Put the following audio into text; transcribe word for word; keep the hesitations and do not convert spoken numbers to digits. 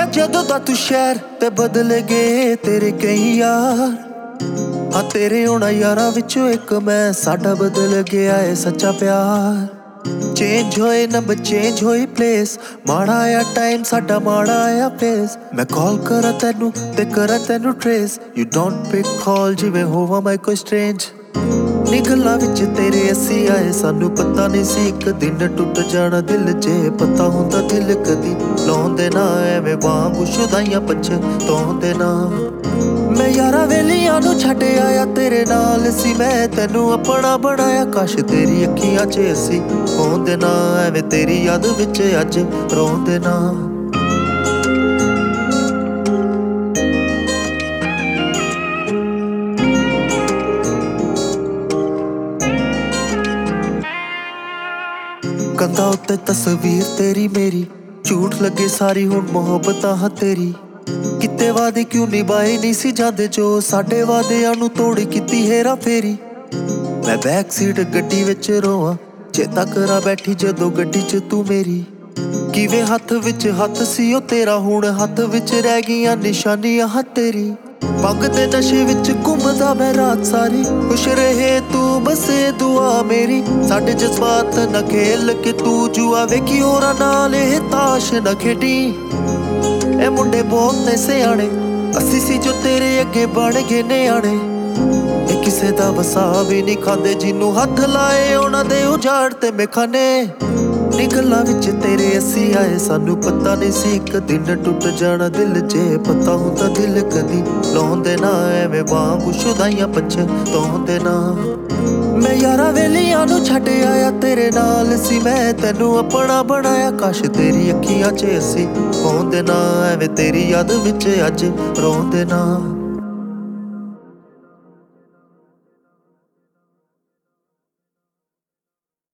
ਜਦੋਂ ਦਾ ਤੂੰ ਸ਼ਹਿਰ ਤੇ ਬਦਲ ਗਏ ਤੇਰੇ ਕਈ ਯਾਰ। ਹਾਂ ਤੇਰੇ ਹੋਣਾ ਯਾਰਾਂ ਵਿੱਚੋਂ ਇੱਕ ਮੈਂ, ਸਾਡਾ ਬਦਲ ਗਿਆ ਏ ਸੱਚਾ ਪਿਆਰ। ਚੇਂਜ ਹੋਏ ਨੰਬਰ ਚੇਂਜ ਹੋਈ ਪਲੇਸ, ਮਾੜਾ ਆ ਟਾਈਮ ਸਾਡਾ ਮਾੜਾ ਆ ਫੇਸ। ਮੈਂ ਕਾਲ ਕਰਾਂ ਤੈਨੂੰ ਤੇ ਕਰਾਂ ਤੈਨੂੰ trace, you don't pick call ਜਿਵੇਂ ਹੋਵਾਂ ਮੈਂ ਕੋਈ ਸਟ੍ਰੇਂਜ। ਨੀ ਗੱਲਾਂ ਵਿੱਚ ਤੇਰੇ ਅਸੀਂ ਆਏ, ਸਾਨੂੰ ਪਤਾ ਨਹੀਂ ਸੀ ਇੱਕ ਦਿਨ ਟੁੱਟ ਜਾਣਾ ਦਿਲ। ਜੇ ਪਤਾ ਹੁੰਦਾ ਦਿਲ ਕਦੀ ਲਾਉਂਦੇ ਨਾ, ਐਵੇਂ ਵਾਂਗੂ ਸ਼ੁਦਾਈਆਂ ਪਛਤਾਉਂਦੇ ਨਾ। ਮੈਂ ਯਾਰਾਂ ਵੇਲੀਆਂ ਨੂੰ ਛੱਡ ਆਇਆ ਤੇਰੇ ਨਾਲ ਸੀ, ਮੈਂ ਤੈਨੂੰ ਆਪਣਾ ਬਣਾਇਆ। ਕਾਸ਼ ਤੇਰੀ ਅੱਖੀਆਂ 'ਚ ਅਸੀਂ ਹੁੰਦੇ ਨਾ, ਐਵੇਂ ਤੇਰੀ ਯਾਦ ਵਿੱਚ ਅੱਜ ਰੋਂਦੇ ਨਾ। ਕੰਧਾਂ ਉੱਤੇ ਤਸਵੀਰ ਤੇਰੀ ਮੇਰੀ, ਝੂਠ ਲੱਗੇ ਸਾਰੀ ਹੁਣ ਮੁਹੱਬਤਾਂ ਹਾਂ ਤੇਰੀ। ਕਿਤੇ ਵਾਦੇ ਕਿਉਂ ਨਿਭਾਏ ਨਹੀਂ ਸੀ ਜਾਂਦੇ, ਜੋ ਸਾਡੇ ਵਾਦਿਆਂ ਨੂੰ ਤੋੜ ਕੀਤੀ ਹੇਰਾ ਫੇਰੀ। ਮੈਂ ਬੈਕ ਸੀਟ ਗੱਡੀ ਵਿੱਚ ਰੋਵਾਂ, ਚੇਤਾ ਕਰਾਂ ਬੈਠੀ ਜਦੋਂ ਗੱਡੀ 'ਚ ਤੂੰ ਮੇਰੀ। ਕਿਵੇਂ ਹੱਥ ਵਿੱਚ ਹੱਥ ਸੀ ਉਹ ਤੇਰਾ, ਹੁਣ ਹੱਥ ਵਿੱਚ ਰਹਿ ਗਈਆਂ ਨਿਸ਼ਾਨੀਆਂ ਹਾਂ ਤੇਰੀ। ਪੱਗ ਦੇ ਨਸ਼ੇ ਵਿੱਚ ਘੁੰਮਦਾ ਮੈਂ ਰਾਤ ਸਾਰੀ, ਖੁਸ਼ ਰਹੇ ਤੂੰ ਬਸ ਇਹ ਦੁਆ ਮੇਰੀ। ਸਾਡੇ ਜਜ਼ਬਾਤ ਨਾ ਖੇਲ ਕੇ ਤੂੰ ਜੂਆ ਵੇਖੀ ਹੋਰਾਂ ਨਾਲ, ਇਹ ਤਾਸ਼ ਨਾ ਖੇਡੀ। ਇਹ ਮੁੰਡੇ ਬਹੁਤ ਨੇ ਸਿਆਣੇ, ਅਸੀਂ ਸੀ ਜੋ ਤੇਰੇ ਅੱਗੇ ਬਣ ਗਏ ਨਿਆਣੇ। ਇਹ ਕਿਸੇ ਦਾ ਵਸਾ ਵੀ ਨਹੀਂ ਖਾਂਦੇ, ਜਿਹਨੂੰ ਹੱਥ ਲਾਏ ਉਹਨਾਂ ਦੇ ਉਜਾੜ ਤੇ ਮੇਖਾਨੇ। ਨੀ ਗੱਲਾਂ ਵਿੱਚ ਤੇਰੇ ਅਸੀਂ ਆਏ, ਸਾਨੂੰ ਪਤਾ ਨਹੀਂ ਸੀ ਇੱਕ ਦਿਨ ਟੁੱਟ ਜਾਣਾ ਦਿਲ। ਜੇ ਪਤਾ ਹੁੰਦਾ ਦਿਲ ਕਦੀ ਲਾਉਂਦੇ ਨਾ, ਐਵੇਂ ਵਾਂਗੂ ਸ਼ੁਦਾਈਆਂ ਪਛਤਾਉਂਦੇ ਨਾ। ਮੈਂ ਯਾਰਾਂ ਵੇਲੀਆਂ ਨੂੰ ਛੱਡ ਆਇਆ ਤੇਰੇ ਨਾਲ ਸੀ, ਮੈਂ ਤੈਨੂੰ ਆਪਣਾ ਬਣਾਇਆ। ਕਾਸ਼ ਤੇਰੀ ਅੱਖੀਆਂ 'ਚ ਅਸੀਂ ਹੁੰਦੇ ਨਾ, ਐਵੇਂ ਤੇਰੀ ਯਾਦ ਵਿੱਚ ਅੱਜ ਰੋਂਦੇ ਨਾ।